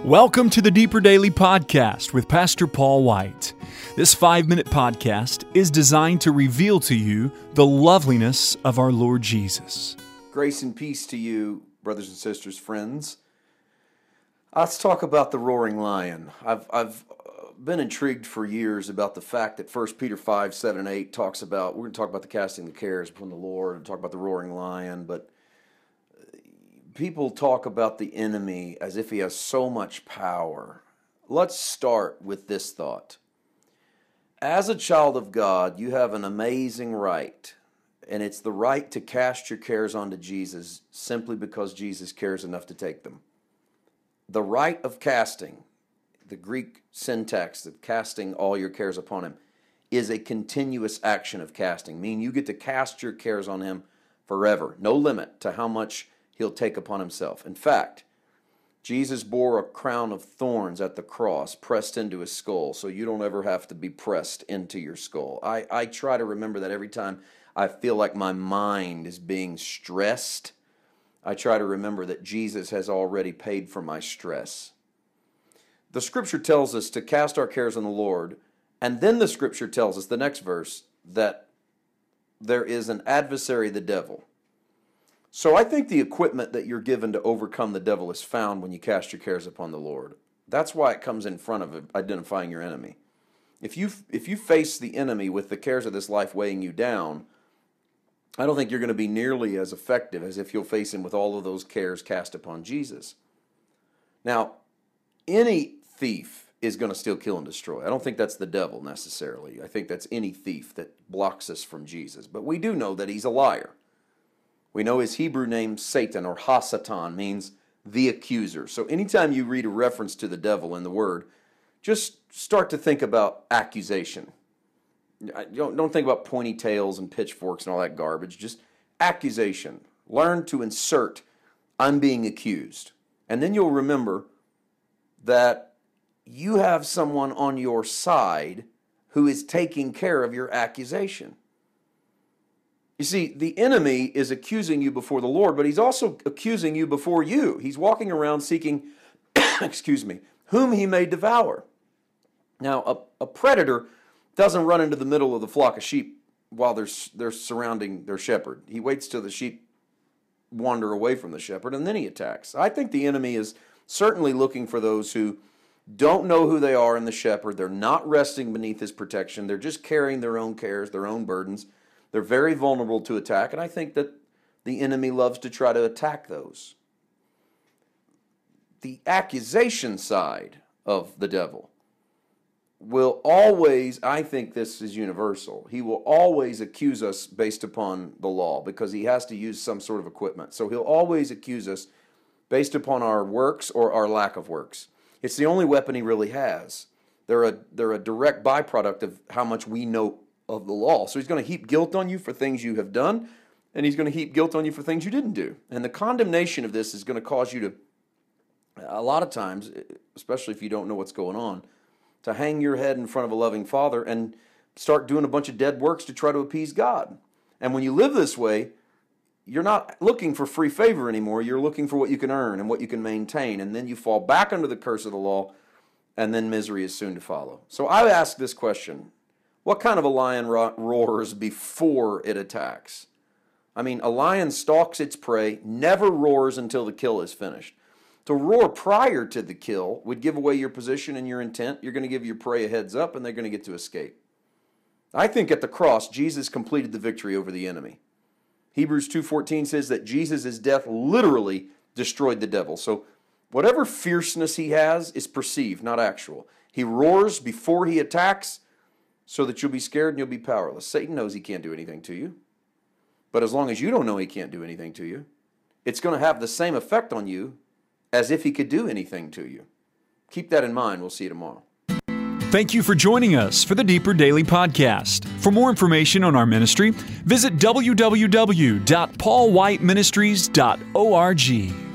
Welcome to the Deeper Daily Podcast with Pastor Paul White. This 5-minute podcast is designed to reveal to you the loveliness of our Lord Jesus. Grace and peace to you, brothers and sisters, friends. Let's talk about the roaring lion. I've been intrigued for years about the fact that 1 Peter 5, 7, and 8 talks about, we're going to talk about the casting the cares upon the Lord and talk about the roaring lion, but people talk about the enemy as if he has so much power. Let's start with this thought. As a child of God, you have an amazing right, and it's the right to cast your cares onto Jesus simply because Jesus cares enough to take them. The right of casting, the Greek syntax of casting all your cares upon him, is a continuous action of casting, meaning you get to cast your cares on him forever, no limit to how much he'll take upon himself. In fact, Jesus bore a crown of thorns at the cross pressed into his skull, so you don't ever have to be pressed into your skull. I try to remember that every time I feel like my mind is being stressed. I try to remember that Jesus has already paid for my stress. The Scripture tells us to cast our cares on the Lord, and then the Scripture tells us, the next verse, that there is an adversary, the devil. So I think the equipment that you're given to overcome the devil is found when you cast your cares upon the Lord. That's why it comes in front of identifying your enemy. If you face the enemy with the cares of this life weighing you down, I don't think you're going to be nearly as effective as if you'll face him with all of those cares cast upon Jesus. Now, any thief is going to steal, kill, and destroy. I don't think that's the devil necessarily. I think that's any thief that blocks us from Jesus. But we do know that he's a liar. We know his Hebrew name, Satan, or Hasatan, means the accuser. So anytime you read a reference to the devil in the Word, just start to think about accusation. Don't think about pointy tails and pitchforks and all that garbage. Just accusation. Learn to insert, I'm being accused. And then you'll remember that you have someone on your side who is taking care of your accusation. You see, the enemy is accusing you before the Lord, but he's also accusing you before you. He's walking around seeking, whom he may devour. Now, a predator doesn't run into the middle of the flock of sheep while they're surrounding their shepherd. He waits till the sheep wander away from the shepherd, and then he attacks. I think the enemy is certainly looking for those who don't know who they are in the shepherd. They're not resting beneath his protection. They're just carrying their own cares, their own burdens. They're very vulnerable to attack, and I think that the enemy loves to try to attack those. The accusation side of the devil will always, I think this is universal, he will always accuse us based upon the law because he has to use some sort of equipment. So he'll always accuse us based upon our works or our lack of works. It's the only weapon he really has. They're a direct byproduct of how much we know of the law. So he's going to heap guilt on you for things you have done, and he's going to heap guilt on you for things you didn't do. And the condemnation of this is going to cause you to, a lot of times, especially if you don't know what's going on, to hang your head in front of a loving Father and start doing a bunch of dead works to try to appease God. And when you live this way, you're not looking for free favor anymore. You're looking for what you can earn and what you can maintain. And then you fall back under the curse of the law, and then misery is soon to follow. So I ask this question. What kind of a lion roars before it attacks? I mean, a lion stalks its prey, never roars until the kill is finished. To roar prior to the kill would give away your position and your intent. You're going to give your prey a heads up, and they're going to get to escape. I think at the cross, Jesus completed the victory over the enemy. Hebrews 2:14 says that Jesus' death literally destroyed the devil. So whatever fierceness he has is perceived, not actual. He roars before he attacks, so that you'll be scared and you'll be powerless. Satan knows he can't do anything to you. But as long as you don't know he can't do anything to you, it's going to have the same effect on you as if he could do anything to you. Keep that in mind. We'll see you tomorrow. Thank you for joining us for the Deeper Daily Podcast. For more information on our ministry, visit www.paulwhiteministries.org.